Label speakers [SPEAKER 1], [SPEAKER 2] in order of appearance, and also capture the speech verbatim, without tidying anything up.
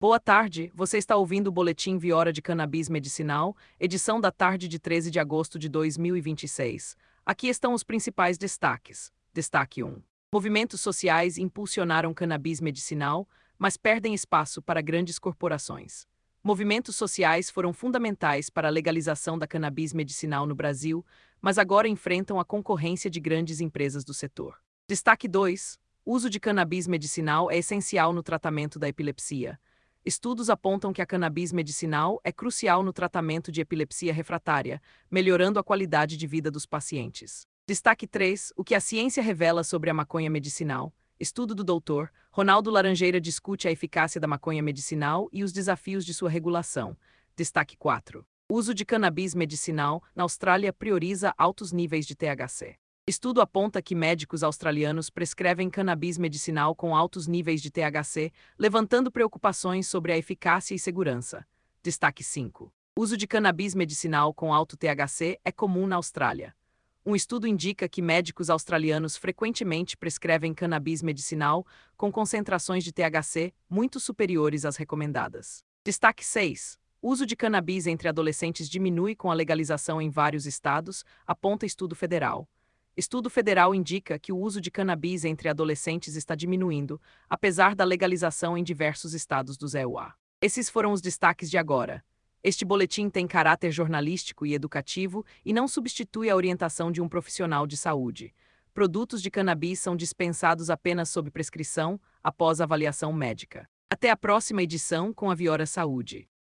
[SPEAKER 1] Boa tarde, você está ouvindo o Boletim Viora de Cannabis Medicinal, edição da tarde de treze de agosto de dois mil e vinte e seis. Aqui estão os principais destaques. Destaque um. Movimentos sociais impulsionaram cannabis medicinal, mas perdem espaço para grandes corporações. Movimentos sociais foram fundamentais para a legalização da cannabis medicinal no Brasil, mas agora enfrentam a concorrência de grandes empresas do setor. Destaque dois. O uso de cannabis medicinal é essencial no tratamento da epilepsia. Estudos apontam que a cannabis medicinal é crucial no tratamento de epilepsia refratária, melhorando a qualidade de vida dos pacientes. Destaque três. O que a ciência revela sobre a maconha medicinal. Estudo do doutor Ronaldo Laranjeira discute a eficácia da maconha medicinal e os desafios de sua regulação. Destaque quatro. O uso de cannabis medicinal na Austrália prioriza altos níveis de T H C. Estudo aponta que médicos australianos prescrevem cannabis medicinal com altos níveis de T H C, levantando preocupações sobre a eficácia e segurança. Destaque cinco. O uso de cannabis medicinal com alto T H C é comum na Austrália. Um estudo indica que médicos australianos frequentemente prescrevem cannabis medicinal com concentrações de T H C muito superiores às recomendadas. Destaque seis. O uso de cannabis entre adolescentes diminui com a legalização em vários estados, aponta estudo federal. Estudo federal indica que o uso de cannabis entre adolescentes está diminuindo, apesar da legalização em diversos estados do E U A. Esses foram os destaques de agora. Este boletim tem caráter jornalístico e educativo e não substitui a orientação de um profissional de saúde. Produtos de cannabis são dispensados apenas sob prescrição, após avaliação médica. Até a próxima edição com a Viora Saúde.